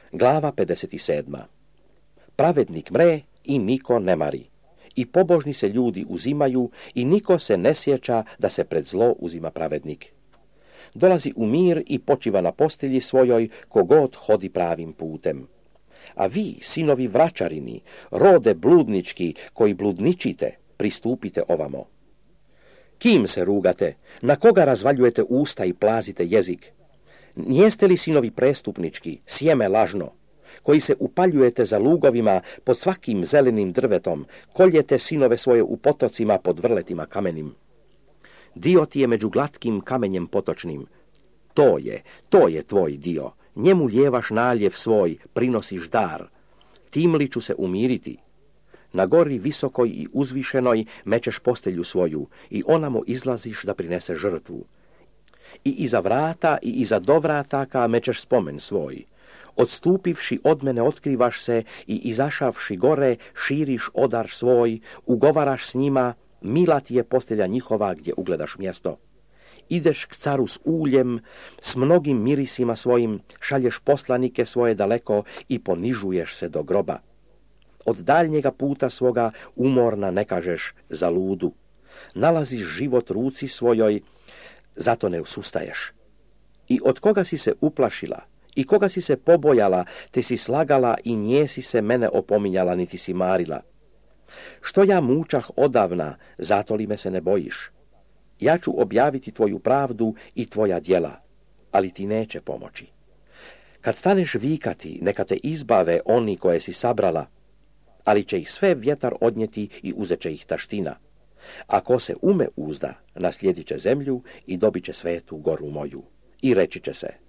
Glava 57. Pravednik mre i niko ne mari. I pobožni se ljudi uzimaju i niko se ne sjeća da se pred zlo uzima pravednik. Dolazi u mir i počiva na postelji svojoj kogod hodi pravim putem. A vi, sinovi vračarini, rode bludnički koji bludničite, pristupite ovamo. Kim se rugate, na koga razvaljujete usta i plazite jezik? Nijeste li sinovi prestupnički, sjeme lažno, koji se upaljujete za lugovima pod svakim zelenim drvetom, koljete sinove svoje u potocima pod vrletima kamenim? Dio ti je među glatkim kamenjem potočnim. To je tvoj dio. Njemu lijevaš naljev svoj, prinosiš dar. Tim li ću se umiriti? Na gori visokoj i uzvišenoj mečeš postelju svoju i onamo izlaziš da prinese žrtvu. I iza vrata i iza dovrataka mečeš spomen svoj. Odstupivši od mene otkrivaš se i izašavši gore širiš odar svoj, ugovaraš s njima, mila ti je postelja njihova gdje ugledaš mjesto. Ideš k caru s uljem, s mnogim mirisima svojim, šalješ poslanike svoje daleko i ponižuješ se do groba. Od daljnjega puta svoga umorna ne kažeš za ludu. Nalaziš život ruci svojoj, zato ne usustaješ. I od koga si se uplašila i koga si se pobojala, te si slagala i nije si se mene opominjala niti si marila. Što ja mučah odavna, zato li me se ne bojiš? Ja ću objaviti tvoju pravdu i tvoja djela, ali ti neće pomoći. Kad staneš vikati, neka te izbave oni koje si sabrala, ali će ih sve vjetar odnijeti i uzet će ih taština. Ako se ume uzda, naslijedit će zemlju i dobit će svetu goru moju. I reći će se,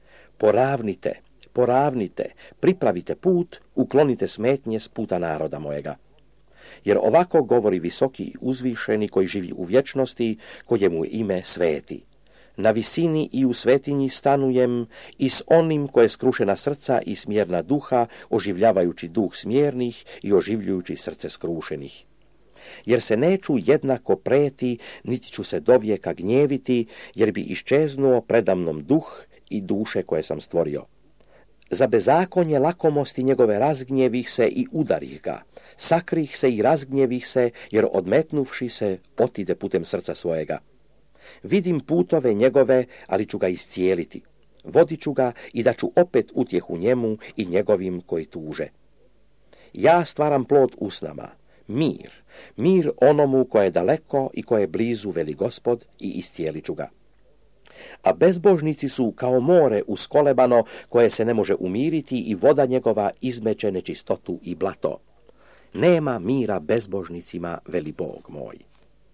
poravnite, pripravite put, uklonite smetnje s puta naroda mojega. Jer ovako govori visoki i uzvišeni koji živi u vječnosti, kojemu je ime sveti. Na visini i u svetinji stanujem i s onim koje skrušena srca i smjerna duha, oživljavajući duh smjernih i oživljujući srce skrušenih. Jer se neću jednako preti, niti ću se dovijeka gnjeviti, jer bi iščeznuo predamnom duh i duše koje sam stvorio. Za bezakonje lakomosti njegove razgnjevih se i udarih ga, sakrih se i razgnjevih se, jer odmetnuvši se, otide putem srca svojega. Vidim putove njegove, ali ću ga iscijeliti. Vodit ću ga i da ću opet utjehu njemu i njegovim koji tuže. Ja stvaram plod usnama, mir onomu koje je daleko i koje je blizu, veli Gospod, i iscijelit ću ga. A bezbožnici su kao more uskolebano koje se ne može umiriti i voda njegova izmeće nečistotu i blato. Nema mira bezbožnicima, veli Bog moj.